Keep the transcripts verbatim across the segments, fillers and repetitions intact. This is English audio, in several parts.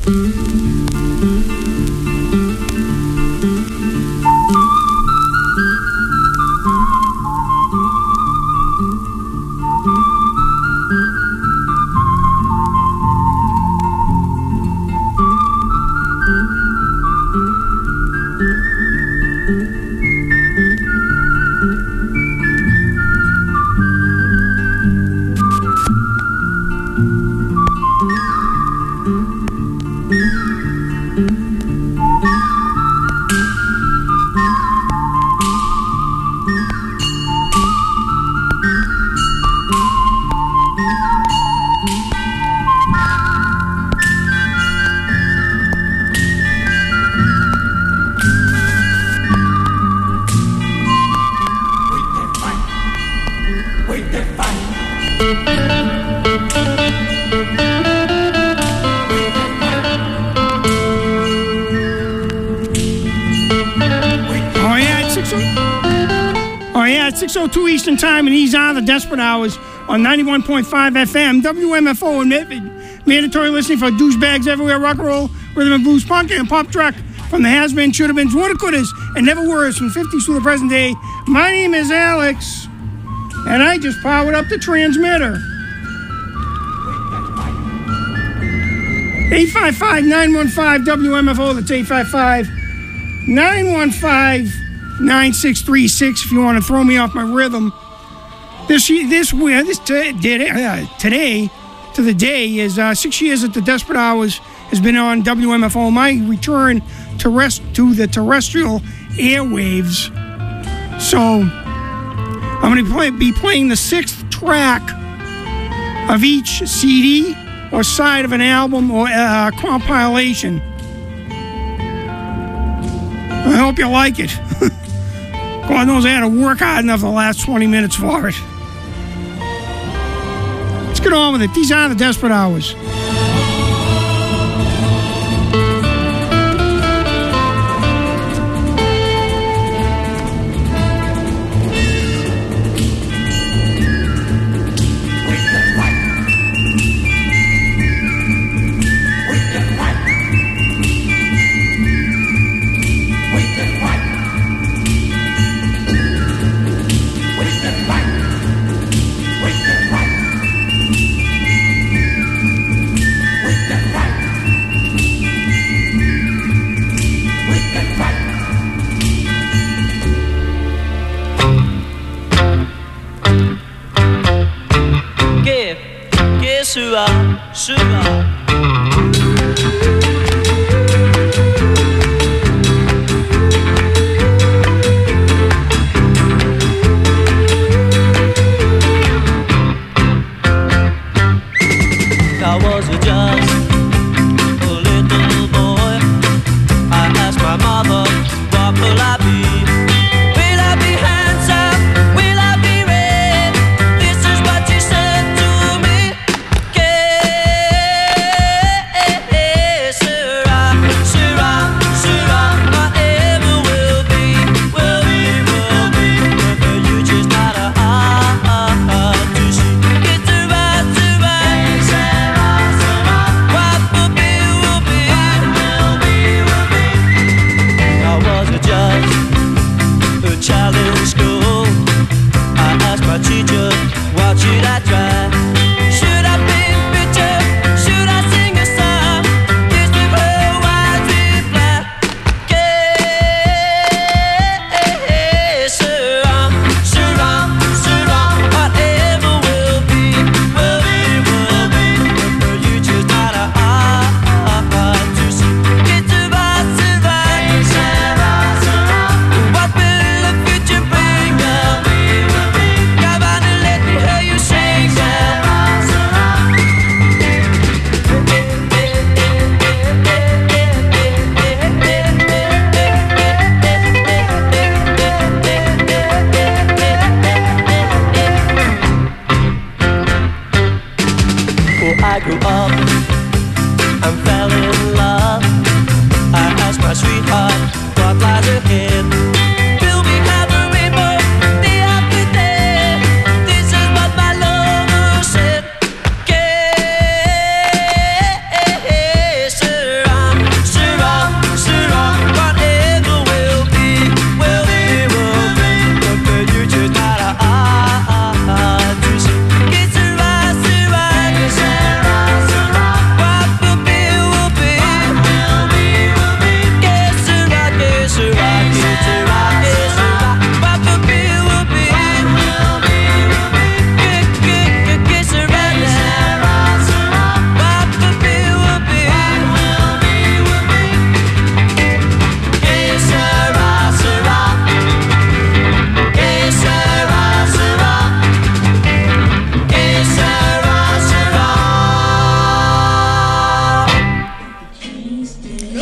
six oh two Eastern Time, and these are the Desperate Hours on ninety-one point five F M, W M F O, and mandatory listening for douchebags everywhere, rock and roll, rhythm and blues, punk, and pop truck from the has-been, should-have-beens, woulda-couldas, and never-weres from the fifties to the present day. My name is Alex, and I just powered up the transmitter. eight five five, nine one five, W M F O, that's eight five five, nine one five, nine six three six if you want to throw me off my rhythm. This this this t- uh, today to the day is uh, six years that the Desperate Hours has been on W M F O. My return to rest to the terrestrial airwaves. So I'm going to play, be playing the sixth track of each C D or side of an album or uh, compilation. I hope you like it. God knows I had to work hard enough the last twenty minutes for it. Let's get on with it. These are the Desperate Hours.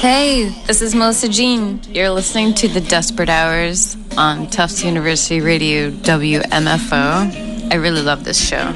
Hey, this is Melissa Jean. You're listening to The Desperate Hours on Tufts University Radio W M F O. I really love this show.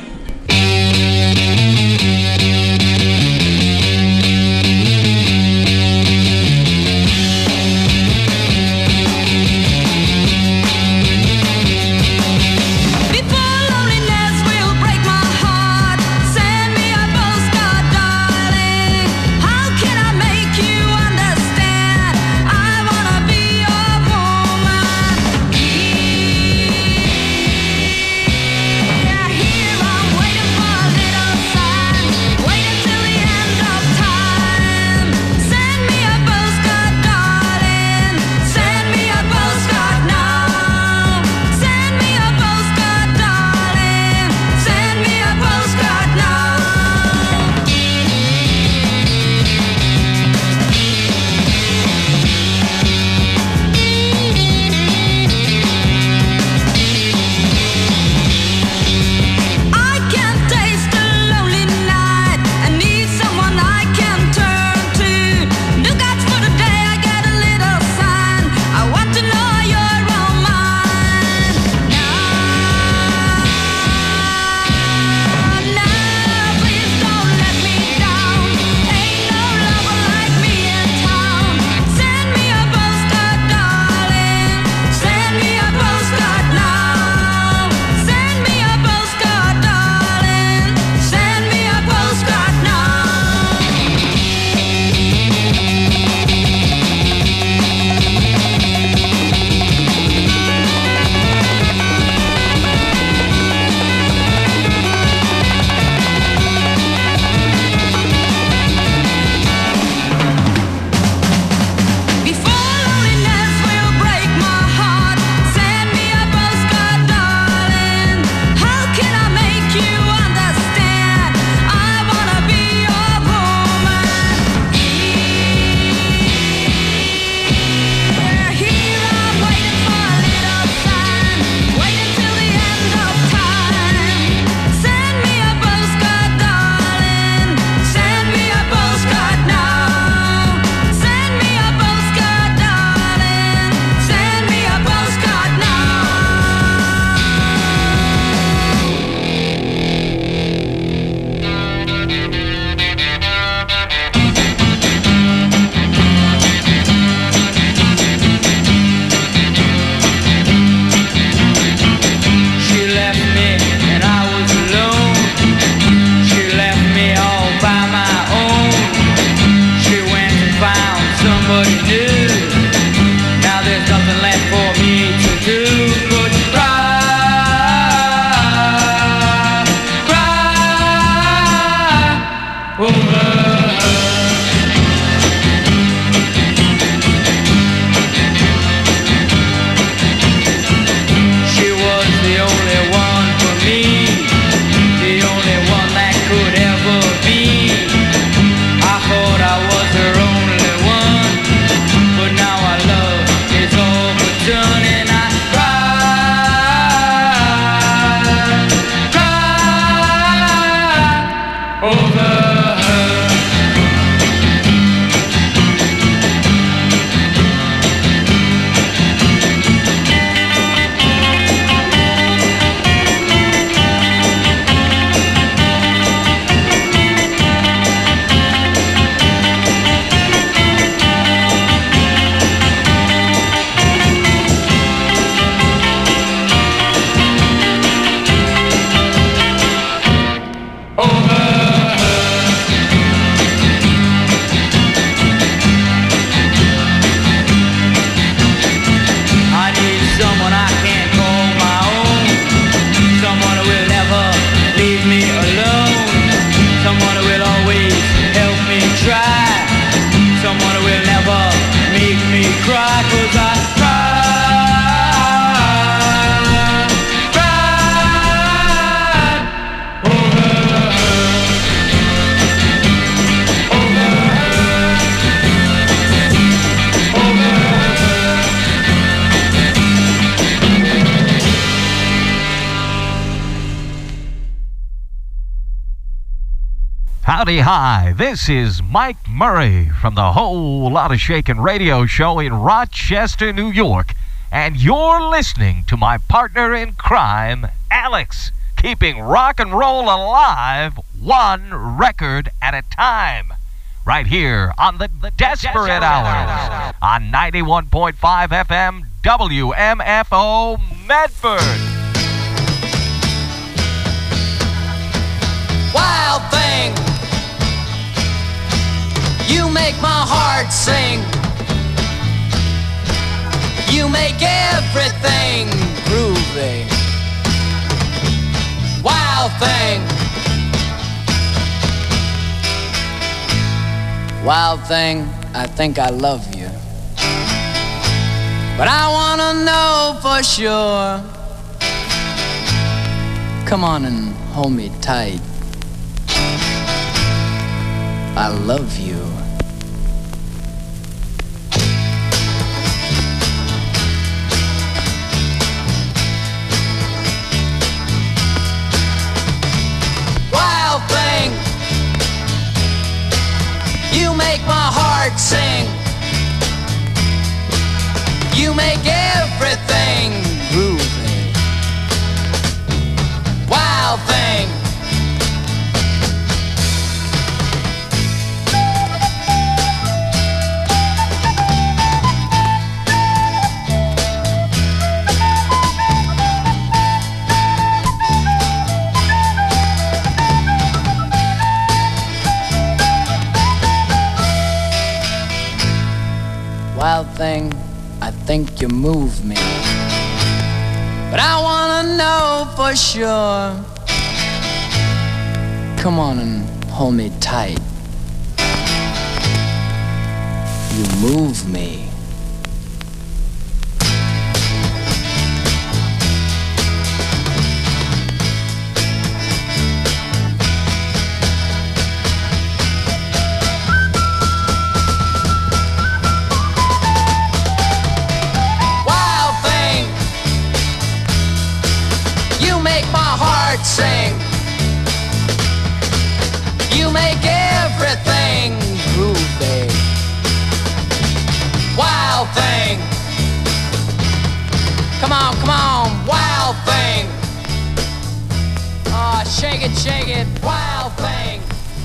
Howdy, hi. This is Mike Murray from the Whole Lotta Shakin' radio show in Rochester, New York. And you're listening to my partner in crime, Alex, keeping rock and roll alive one record at a time. Right here on the, the Desperate, Desperate Hours on ninety-one point five F M W M F O Medford. Wild thing, you make my heart sing. You make everything groovy. Wild thing, wild thing, I think I love you, but I wanna know for sure. Come on and hold me tight. I love you. Wild thing, you make my heart sing. You make everything groovy. Wild thing. Wild thing, I think you move me, but I wanna know for sure. Come on and hold me tight. You move me. Sing. You make everything groovy. Wild thing. Come on, come on, wild thing. Oh, shake it, shake it, wild thing.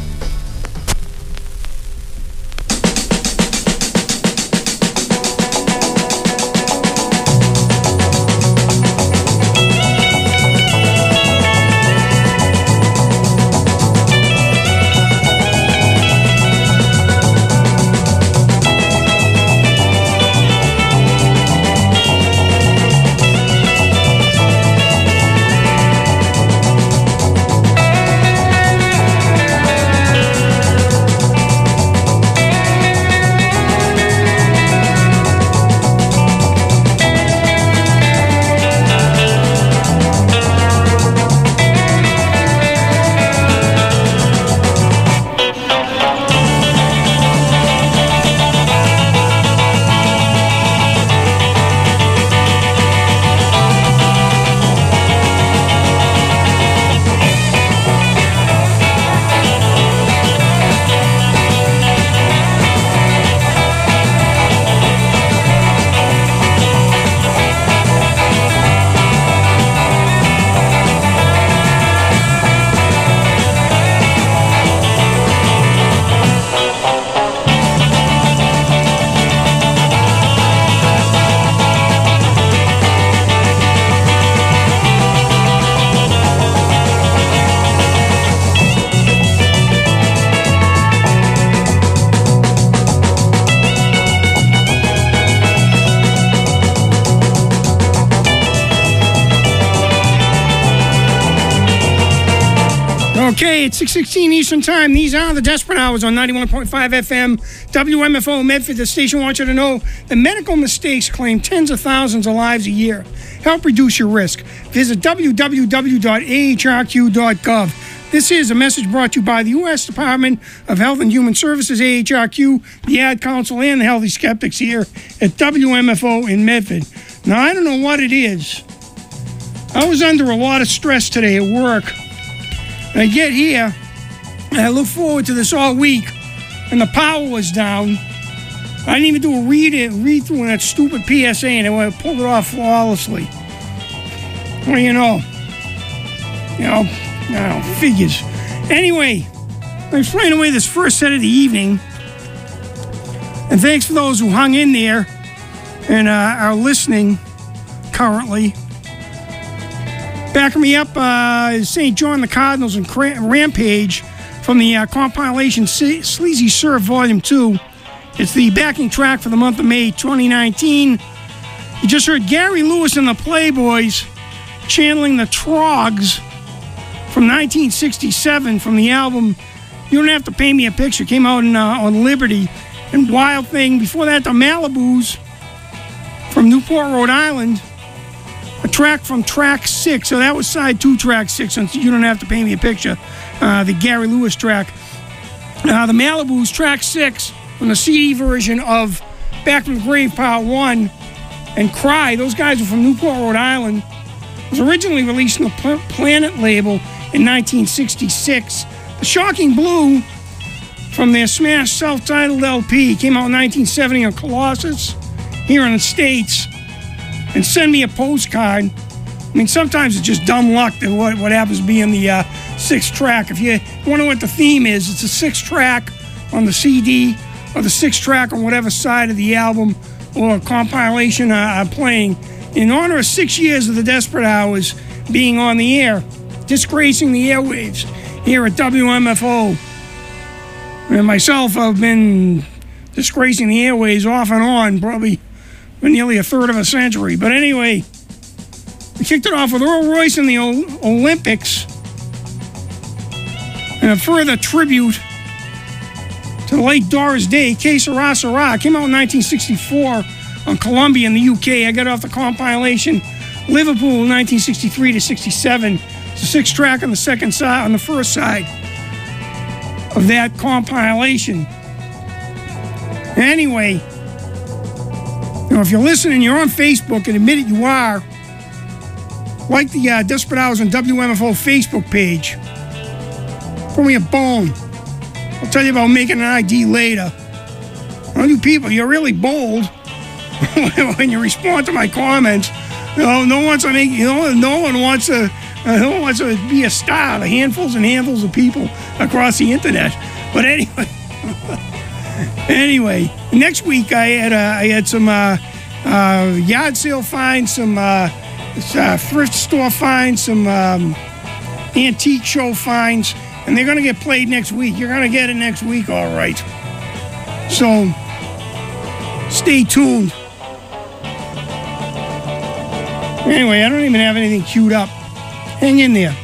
Okay, it's six sixteen Eastern Time. These are the Desperate Hours on ninety-one point five F M, W M F O Medford. The station wants you to know that medical mistakes claim tens of thousands of lives a year. Help reduce your risk. Visit w w w dot a h r q dot gov. This is a message brought to you by the U S Department of Health and Human Services, A H R Q, the Ad Council, and the Healthy Skeptics here at W M F O in Medford. Now, I don't know what it is. I was under a lot of stress today at work. I get here, And I look forward to this all week. And the power was down. I didn't even do a read it, read through in that stupid P S A, and I pulled it off flawlessly. What do you know? You know, I don't know, figures. Anyway, I'm playing away this first set of the evening. And thanks for those who hung in there and uh, are listening currently. Backing me up uh, is Saint John the Cardinals and Cra- Rampage from the uh, compilation Se- Sleazy Surf Volume two. It's the backing track for the month of May twenty nineteen. You just heard Gary Lewis and the Playboys channeling the Trogs from nineteen sixty-seven from the album You Don't Have to Paint Me a Picture. Came out in, uh, on Liberty. And Wild Thing. Before that, the Malibus from Newport, Rhode Island. A track from track six. So that was side two, track six. And You Don't Have to Paint Me a Picture. Uh, the Gary Lewis track. Uh, the Malibus, track six from the C D version of Back from the Grave Part one and Cry. Those guys are from Newport, Rhode Island. It was originally released on the Pl- Planet label in nineteen sixty-six. The Shocking Blue from their smash self-titled L P came out in nineteen seventy on Colossus here in the States. And Send Me a Postcard. I mean, sometimes it's just dumb luck that what, what happens to be in the uh, sixth track. If you wonder what the theme is, it's a sixth track on the C D or the sixth track on whatever side of the album or compilation uh, I'm playing. In honor of six years of the Desperate Hours being on the air, disgracing the airwaves here at W M F O. And myself, I've been disgracing the airwaves off and on probably for nearly a third of a century. But anyway, we kicked it off with Earl Royce and the o- Olympics. And a further tribute to the late Doris Day, Que Sera Sera. Came out in nineteen sixty-four on Columbia in the U K. I got off the compilation Liverpool nineteen sixty-three to sixty-seven. It's a sixth track on the second side, on the first side of that compilation. Anyway, you know, if you're listening, you're on Facebook, and admit it, you are. Like the uh, Desperate Hours on W M F O Facebook page. Throw me a bone. I'll tell you about making an I D later. All you people, you're really bold when you respond to my comments. You know, no one wants to make. You know, no one wants to. Uh, no one wants to be a star. The handfuls and handfuls of people across the internet. But anyway, anyway, next week I had uh, I had some uh, uh, yard sale finds, some uh, uh, thrift store finds, some um, antique show finds. And they're going to get played next week. You're going to get it next week, all right. So, stay tuned. Anyway, I don't even have anything queued up. Hang in there.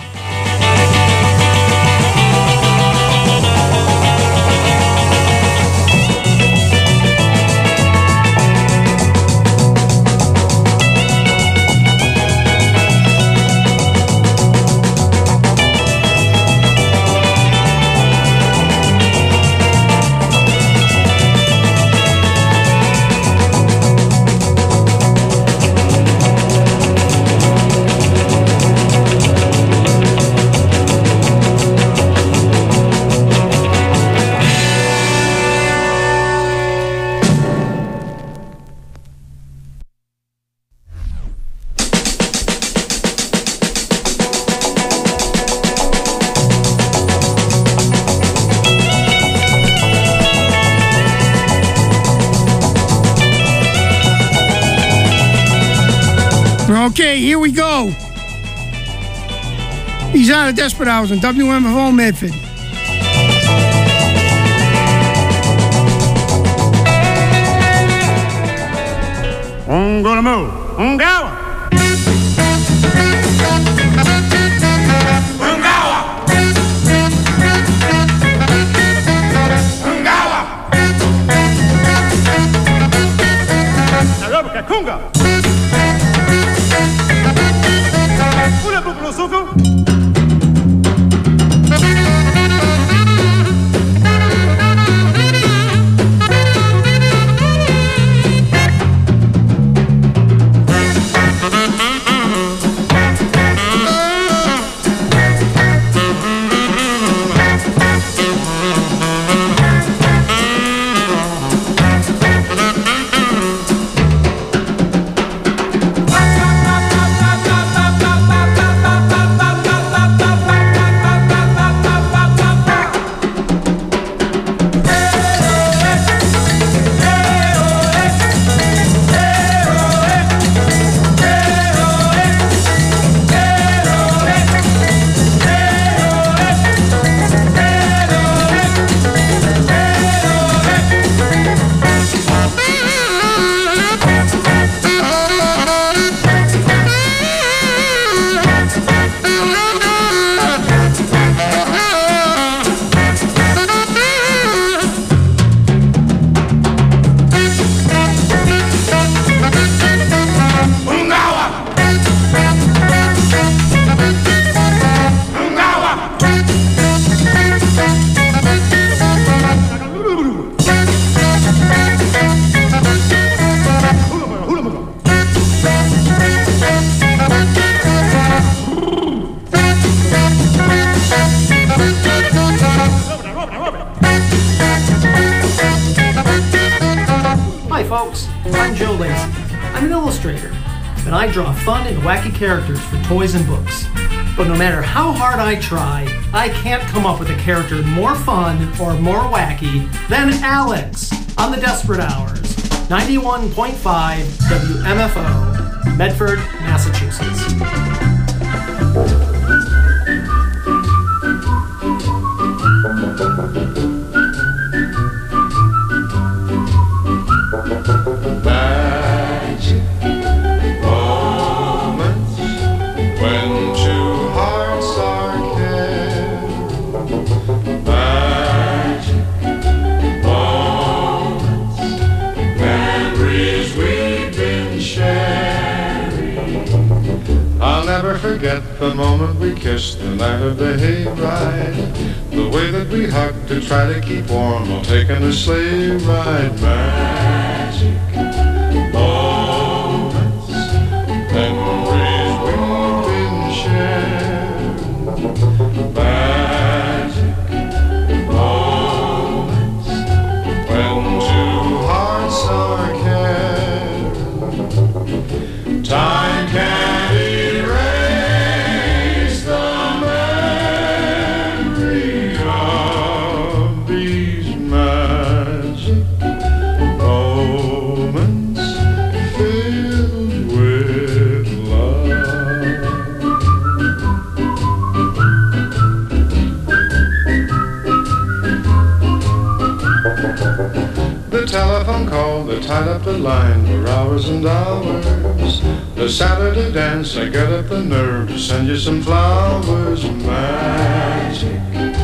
Okay, here we go. These are the Desperate Hours on W M F O Medford. I'm gonna move. I'm going. Kunga. Una pupilo suku. Hi folks, I'm Joe Lacey. I'm an illustrator, and I draw fun and wacky characters for toys and books. But no matter how hard I try, I can't come up with a character more fun or more wacky than Alex on the Desperate Hours. ninety-one point five W M F O, Medford, Massachusetts. Magic moments when two hearts are caring. Magic moments, memories we've been sharing. I'll never forget the moment we kissed the night of the hayride. The way that we hugged to try to keep warm while taking a sleigh ride. Magic moments, memories we've been sharing. Magic moments when two hearts are caring. Time can't erase the memory of these magic moments filled with love. The telephone call that tied up the line for hours and hours. The Saturday dance, I get up the nerve to send you some flowers. Magic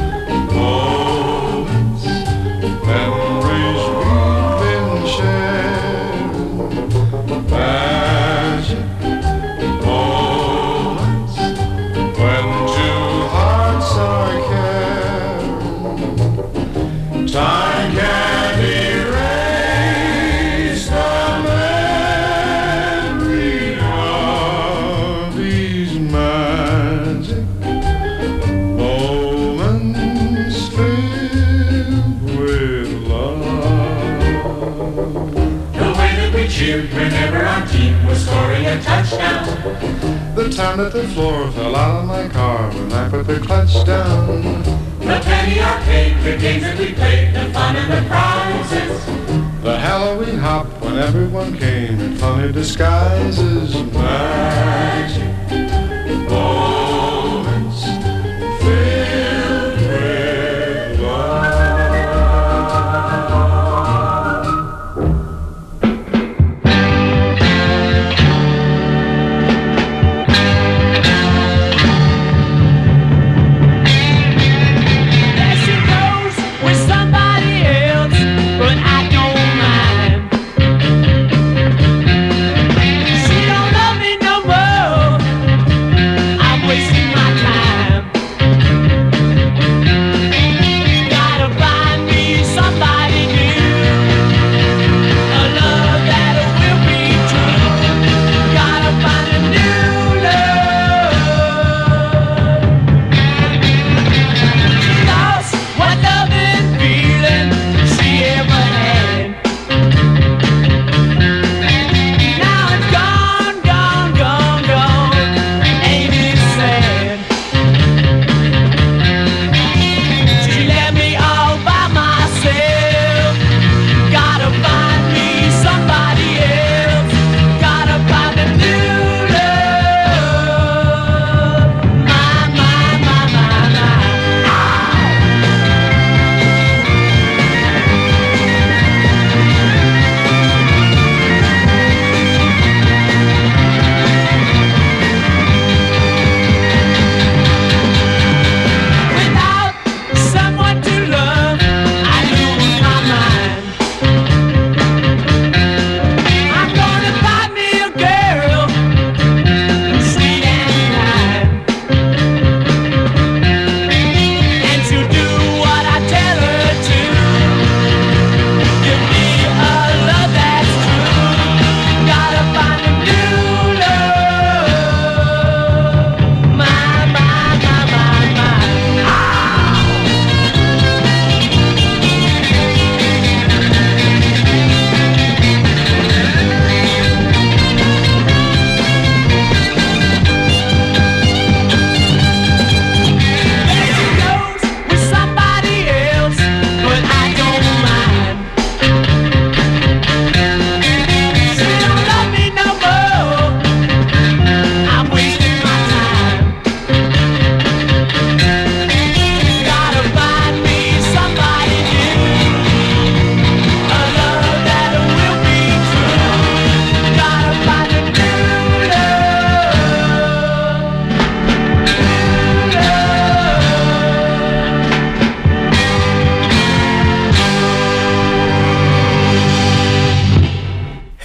moments, memories we've been sharing. Magic moments when two hearts are caring. Time can't erase the memory of these magic moments filled with love. The way that we cheered whenever our team was scoring a touchdown. The time that the floor fell out of my car when I put the clutch down. The penny arcade, the games that we played, the fun and the prizes. The Halloween hop when everyone came in funny disguises. Magic moments filled with love. There she goes with somebody else, but I don't mind. She don't love me no more.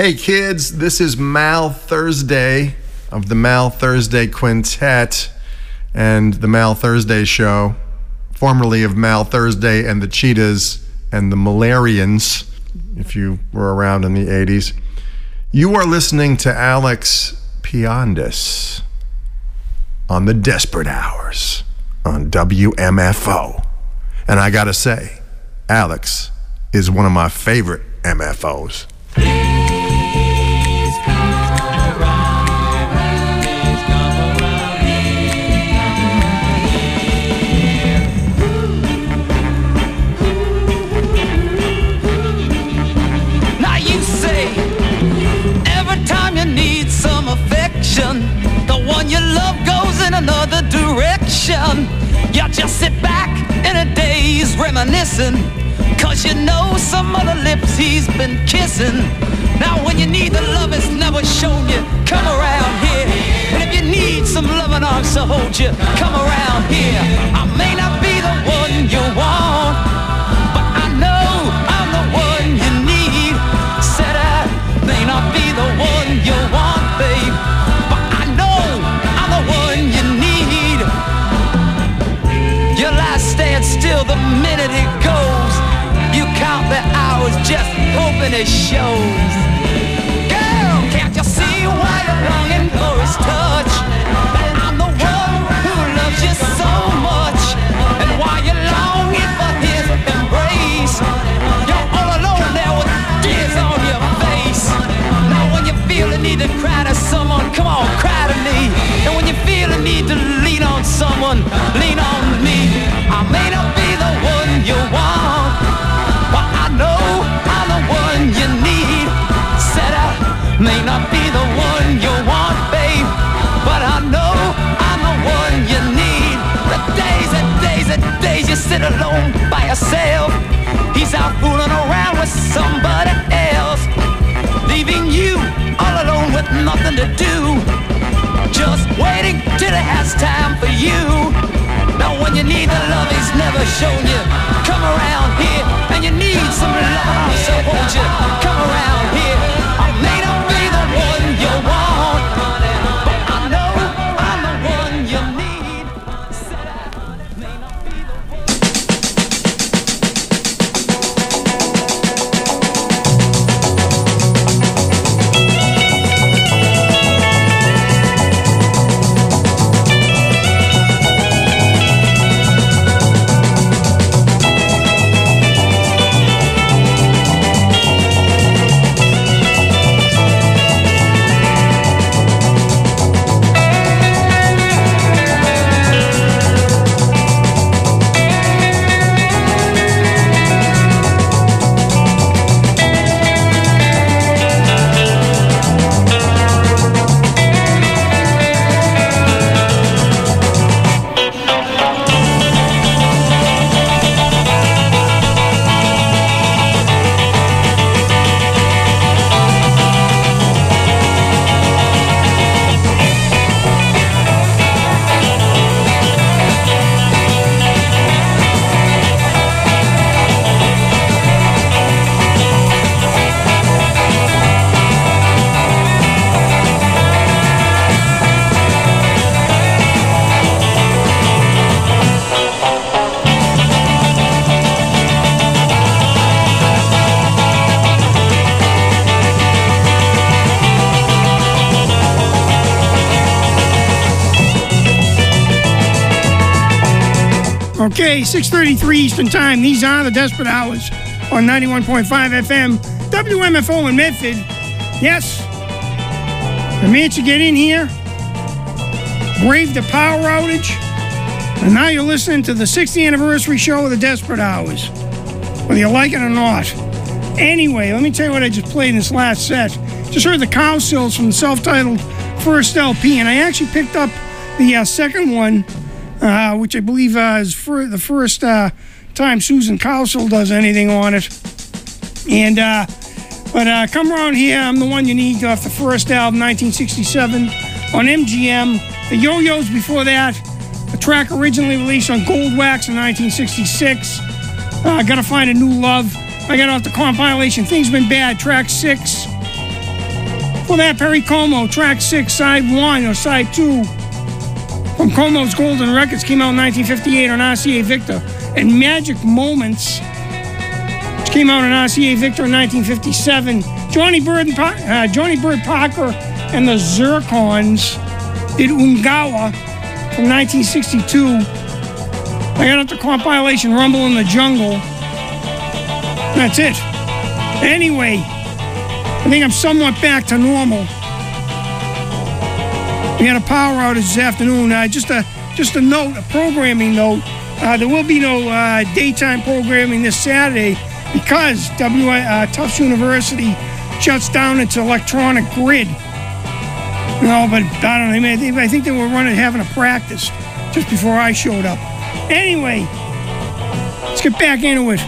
Hey kids, this is Mal Thursday of the Mal Thursday Quintet and the Mal Thursday Show, formerly of Mal Thursday and the Cheetahs and the Malarians, if you were around in the eighties. You are listening to Alex Piandis on the Desperate Hours on W M F O. And I gotta say, Alex is one of my favorite M F Os. The one you love goes in another direction. You just sit back in a daze reminiscing, cause you know some other lips he's been kissing. Now when you need the love it's never shown you, come around here. And if you need some loving arms to hold you, come around here. I may not be the one you want, but I know I'm the one you need. Said I may not be the one you want, babe, stand still the minute it goes. You count the hours just hoping it shows. Girl, can't you see why you're longing for his touch? That I'm the one who loves you so much, and why you're longing for his embrace. You're all alone there with tears on your face. Now when you feel the need to cry to someone, come on, cry to me. And when you feel the need to lean on someone, lean on me. I may not be the one you want, but I know I'm the one you need. Said I may not be the one you want, babe, but I know I'm the one you need. The days and days and days you sit alone by yourself, he's out fooling around with somebody else, leaving you all alone with nothing to do, just waiting till it has time for you. Now when you need the love he's never shown you, come around here. And you need some love, so won't you come around here. I may not be the one you want, but I know I'm the one you need. Said I may not be the Okay, six thirty-three Eastern Time. These are the Desperate Hours on ninety-one point five F M, W M F O in Medford. Yes, I managed to get in here, braved the power outage, and now you're listening to the sixtieth anniversary show of the Desperate Hours, whether you like it or not. Anyway, let me tell you what I just played in this last set. Just heard the Cow Sills from the self-titled first L P, and I actually picked up the uh, second one, uh, which I believe uh, is for the first uh, time Susan Cowsill does anything on it. And uh, but uh, Come Around Here, I'm the One You Need, off the first album, nineteen sixty-seven, on M G M. The Yo-Yos before that, a track originally released on Gold Wax in nineteen sixty-six. Uh, Gotta Find a New Love. I got off the compilation Things Been Bad, track six. For that, Perry Como, track six, side one or side two from Como's Golden Records, came out in nineteen fifty-eight on R C A Victor. And Magic Moments, which came out on R C A Victor in nineteen fifty-seven. Johnny Bird, and pa- uh, Johnny Bird Parker and the Zircons did Ungawa from nineteen sixty-two. I got up the compilation Rumble in the Jungle. That's it. Anyway, I think I'm somewhat back to normal. We had a power outage this afternoon. Uh, just a just a note, a programming note. Uh, there will be no uh, daytime programming this Saturday because W uh, Tufts University shuts down its electronic grid. No, but I don't know. They, they, I think they were running having a practice just before I showed up. Anyway, let's get back into it.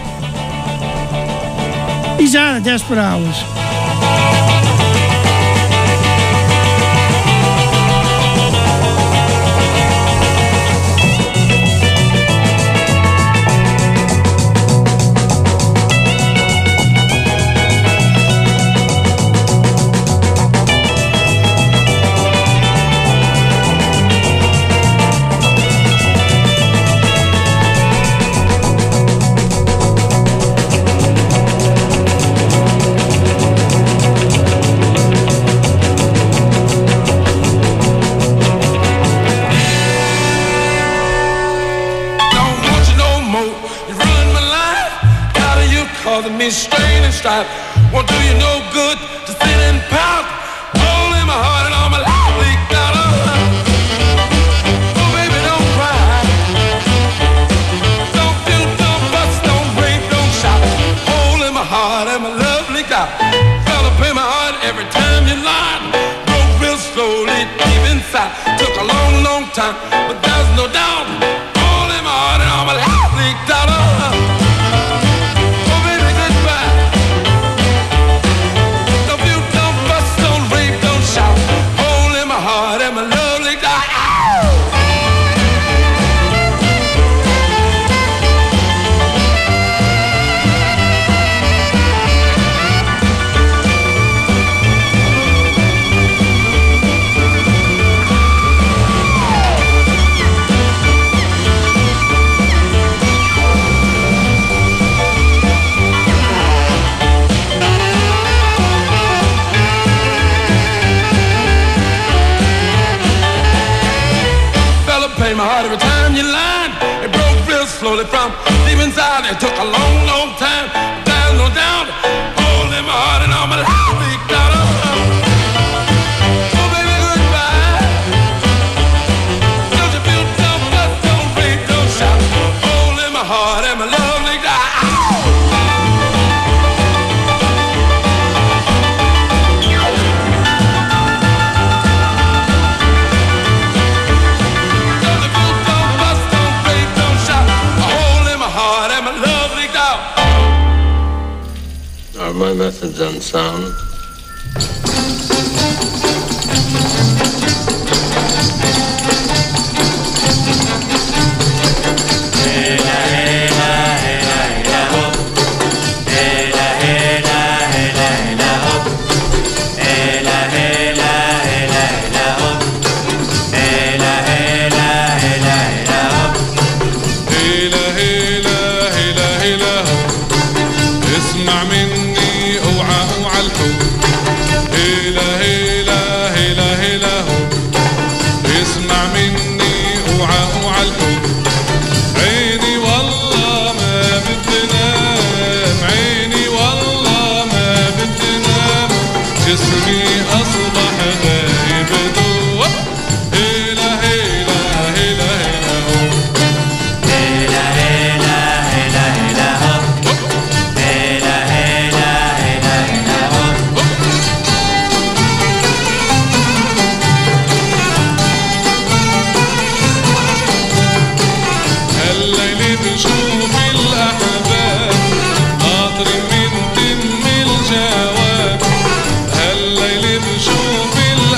These are the Desperate Hours. Strain and strife won't do you no good to sit and pout. Hole in my heart and all my life leaked out. Oh, baby, don't cry. Don't do, don't bust, don't rain, don't shout. Hole in my heart and my love leaked out. Fell up in my heart every time you lied. Broke real slowly deep inside. Took a long, long time, but there's no doubt. Hole in my heart and all my life leaked out. My heart every time you lied. It broke real slowly from deep inside. It took a long, long time. There's no doubt. Hold in my heart and all my life leaked out. Oh, baby, goodbye. Don't you feel dumb, but don't rain, don't shout. Hold in my heart and my love leaked out. Are my methods unsound? الليل بشوف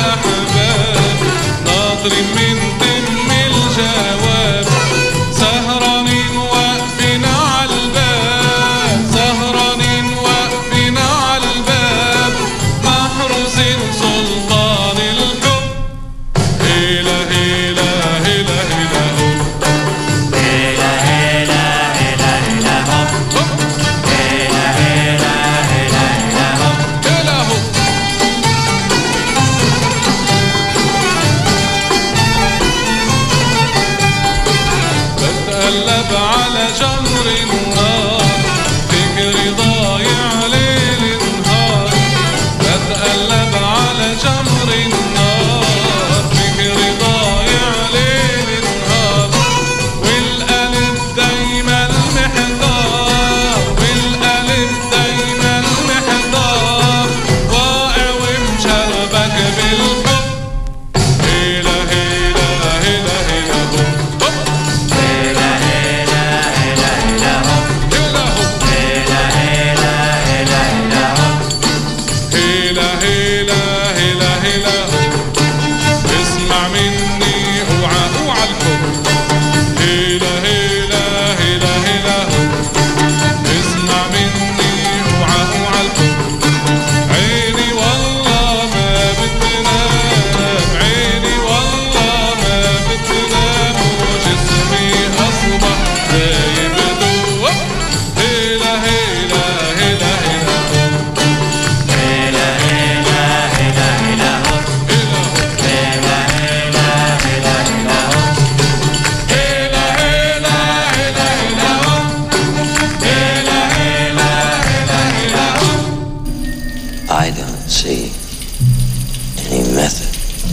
method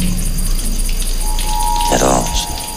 at all.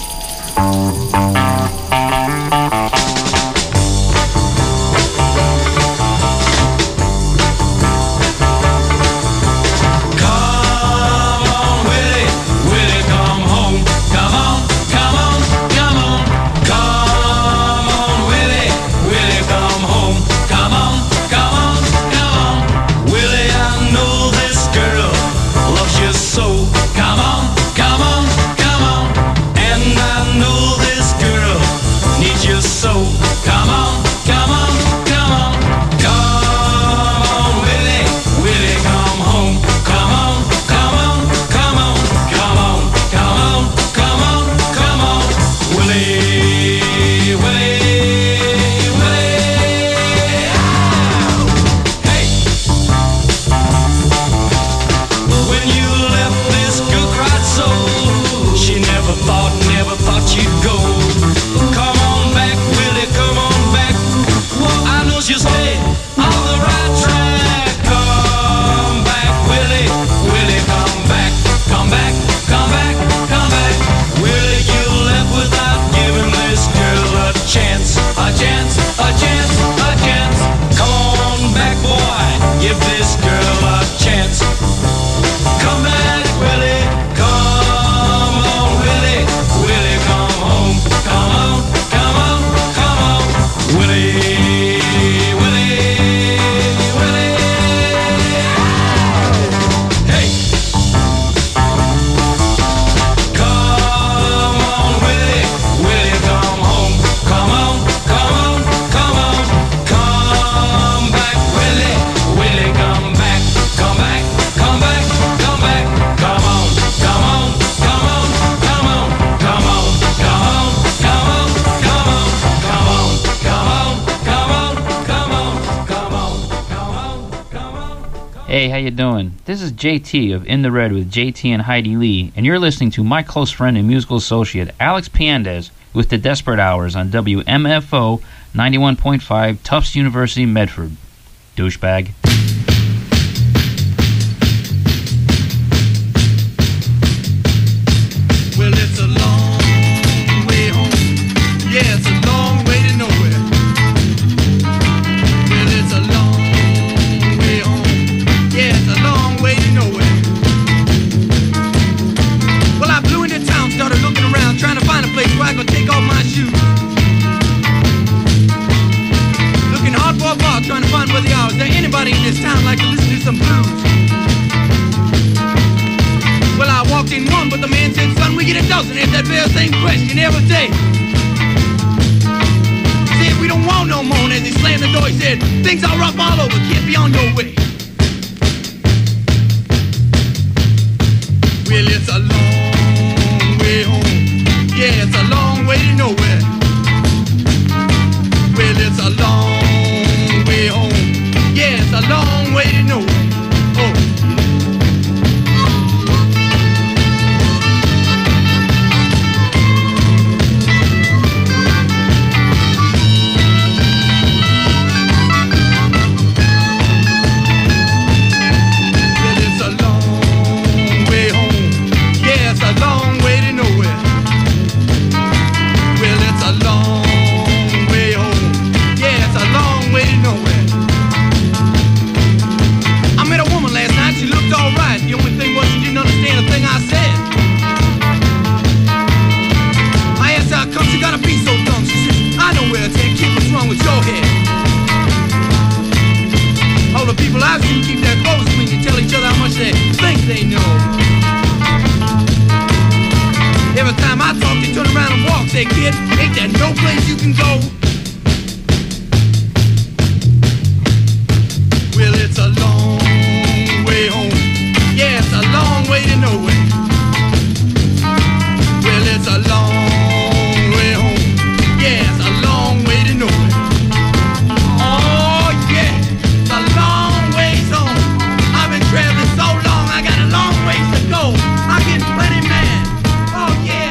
Hey, how you doing? This is J T of In the Red with J T and Heidi Lee, and you're listening to my close friend and musical associate, Alex Piandez, with the Desperate Hours on W M F O ninety-one point five, Tufts University, Medford. Douchebag. Well, it's a long way home. Yeah, it's a long way to nowhere. Well, it's a long way home. Yeah, it's a long way to nowhere. Well, I flew into town, started looking around, trying to find a place where I could take off my shoes. Looking hard for a bar, trying to find where they are. Is there anybody in this town like to listen to some blues? Well, I walked in one, but the man said, son, we get a dozen. It's that very same question every day. Said, we don't want no more. And as he slammed the door, he said, things are rough all over. Can't be on your way. Well, it's a long way home. Yeah, it's a long way to nowhere. Well, it's a long way home. Yeah, it's a long way to nowhere. Oh. Say, kid, ain't there no place you can go? Well, it's a long way home. Yeah, it's a long way to nowhere. Well, it's a long way home. Yeah, it's a long way to nowhere. Oh, yeah, it's a long ways home. I've been traveling so long, I got a long ways to go. I'm getting plenty mad. Oh, yeah.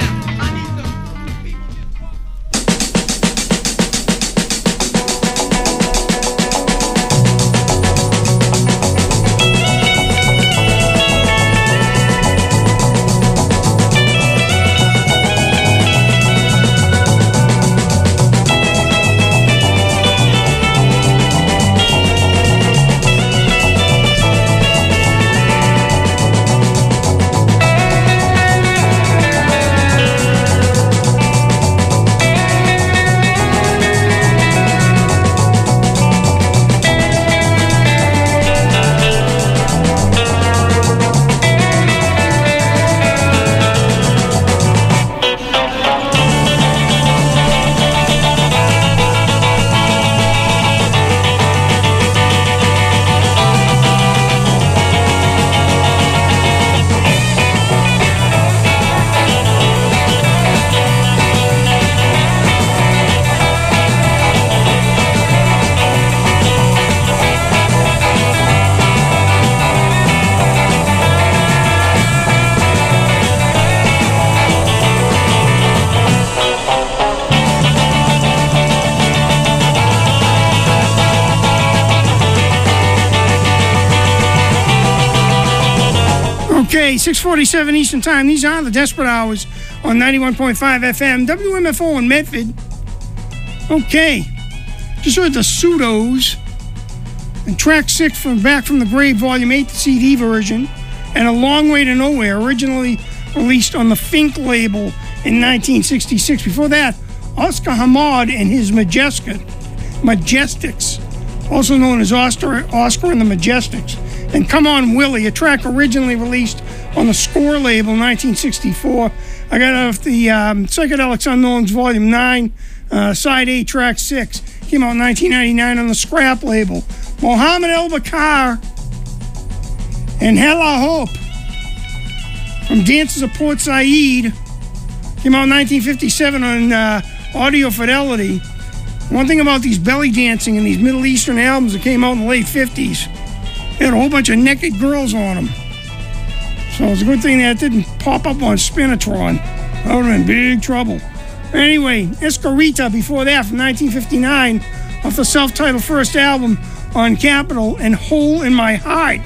Okay, six forty-seven Eastern Time. These are the Desperate Hours on ninety-one point five F M, W M F O in Medford. Okay, just heard the Pseudos and track six from Back from the Grave, Volume eight, the C D version, and A Long Way to Nowhere, originally released on the Fink label in nineteen sixty-six. Before that, Oscar Hamad and his Majestic, Majestics, also known as Oscar, Oscar and the Majestics, and Come On Willie, a track originally released on the Score label in nineteen sixty-four. I got off the um, Psychedelics Unknowns Volume nine, uh, Side A, Track six. Came out in nineteen ninety-nine on the Scrap label. Mohammed El Bakar and Hella Hope from Dances of Port Said came out in nineteen fifty-seven on uh, Audio Fidelity. One thing about these belly dancing and these Middle Eastern albums that came out in the late fifties, they had a whole bunch of naked girls on them. So it's a good thing that didn't pop up on Spinatron. That would have been big trouble. Anyway, Escarita before that from nineteen fifty-nine off the self-titled first album on Capitol, and Hole in My Heart.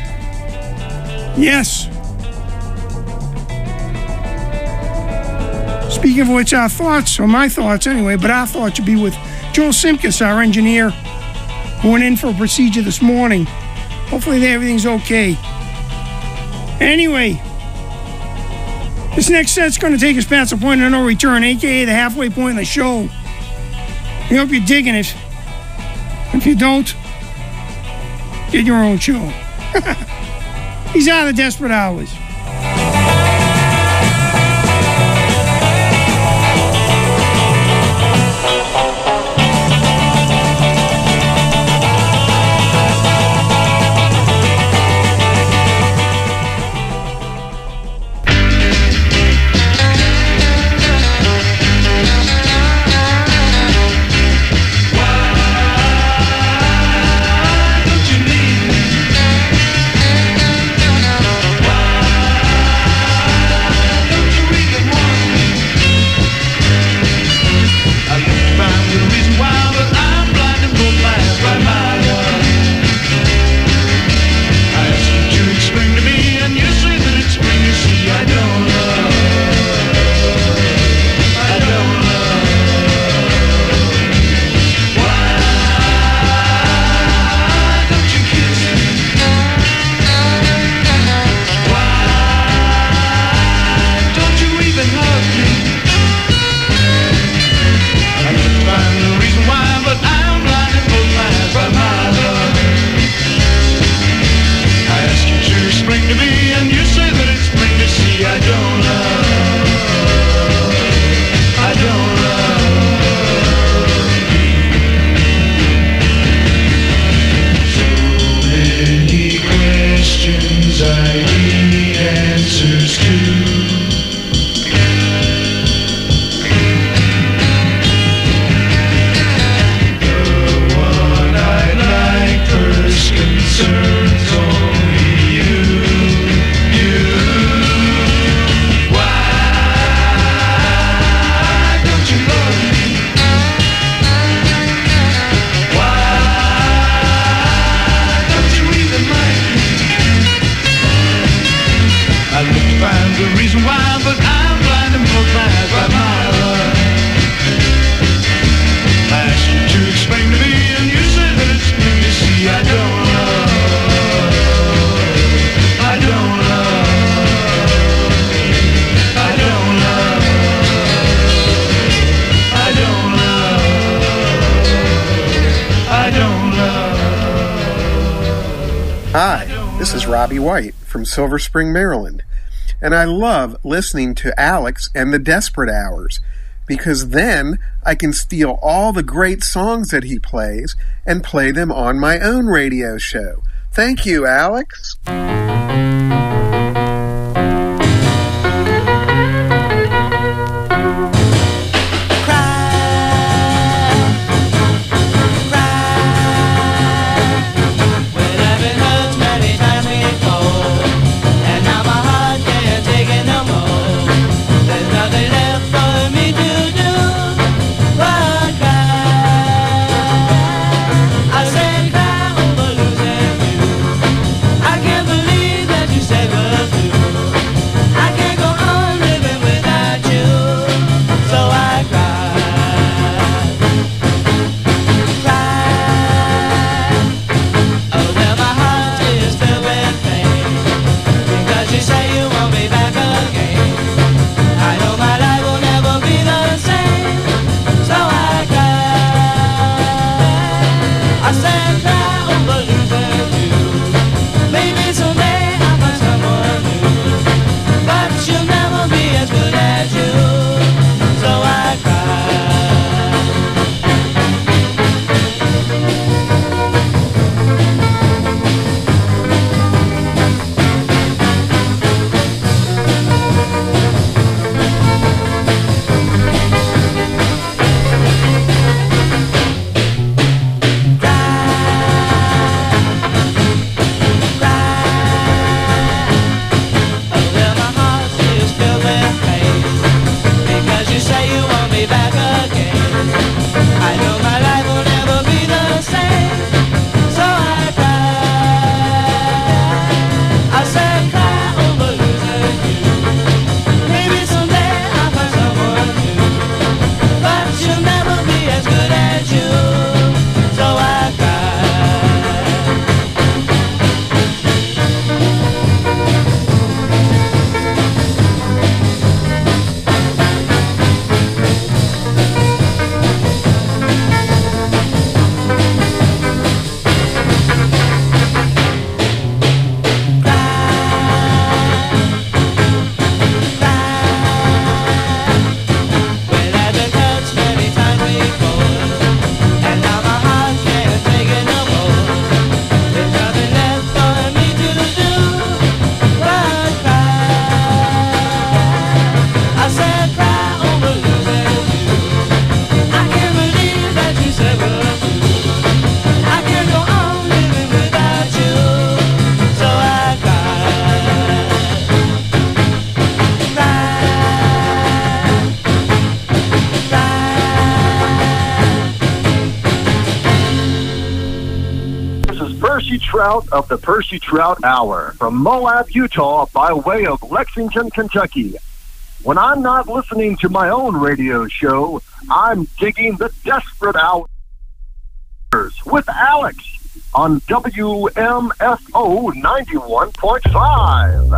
Yes. Speaking of which, our thoughts, or my thoughts anyway, but our thoughts should be with Joel Simkus, our engineer, who went in for a procedure this morning. Hopefully everything's okay. Anyway, this next set's going to take us past the point of no return, a k a the halfway point of the show. We hope you're digging it. If you don't, get your own show. These are the Desperate Hours. Robbie White from Silver Spring, Maryland. And I love listening to Alex and the Desperate Hours, because then I can steal all the great songs that he plays and play them on my own radio show. Thank you, Alex. I can't believe Trout of the Percy Trout Hour from Moab, Utah, by way of Lexington, Kentucky. When I'm not listening to my own radio show, I'm digging the Desperate Hours with Alex on W M F O ninety-one point five.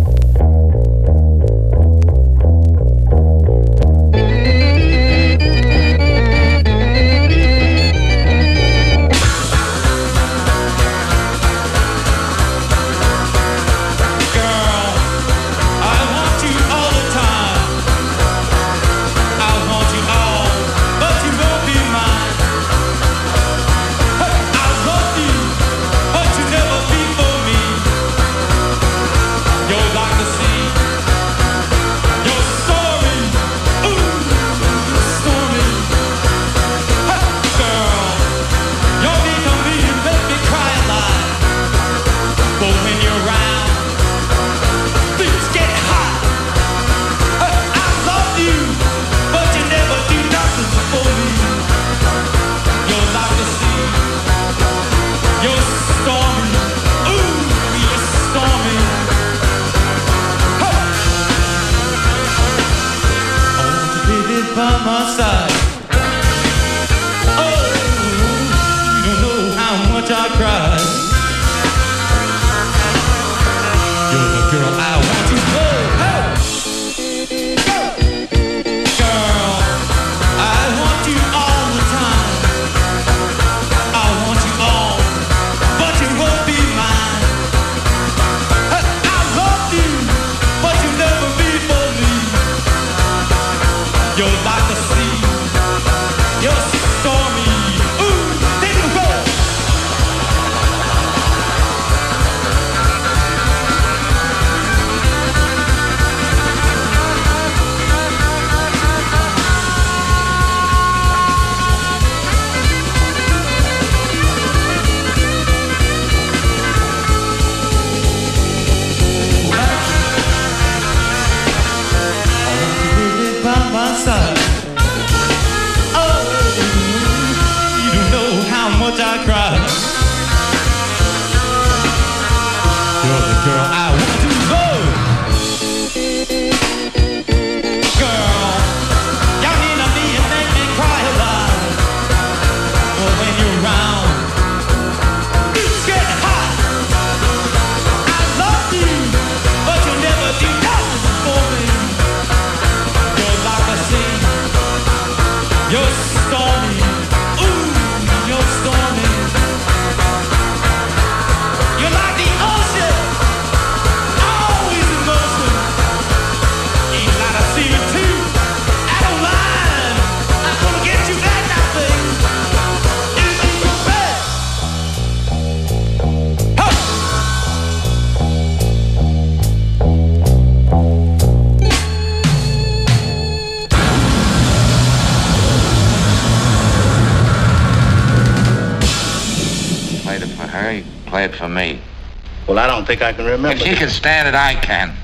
Play it for me. Well, I don't think I can remember. If she can stand it, I can.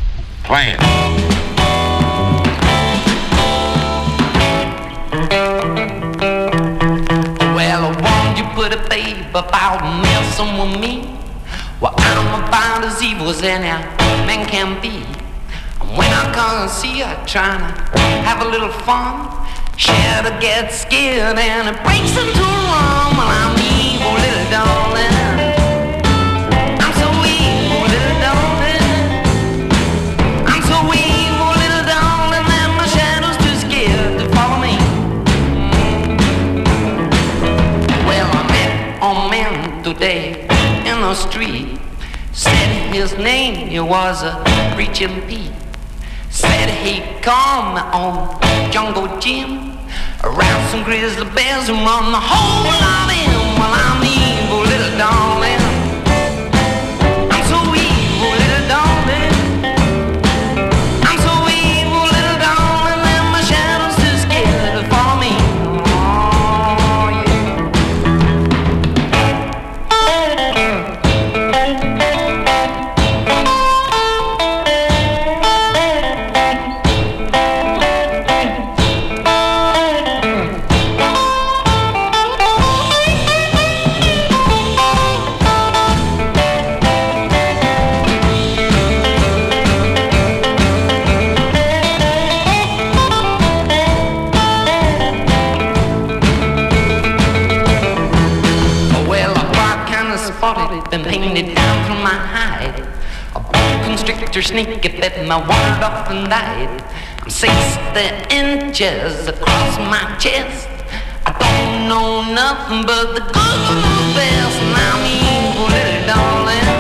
Play it. Well, won't you put a babe about messing with me? Well, I'm about as evil as any man can be. When I come and see her trying to have a little fun, Shadow gets scared and it breaks into a run. Well, I'm evil, little darling. Today in the street, said his name, he was a preaching Pete. Said he'd come on Jungle Jim, around some grizzly bears and run the whole lot of him. Well, I'm evil, little darling. I'm so evil, little darling. I'm so evil, little darling, and my shadow's too scared to follow me. stricter sneaky that my wandered off and died. I'm sixty inches across my chest. I don't know nothing but the good best, and I'm evil little darling.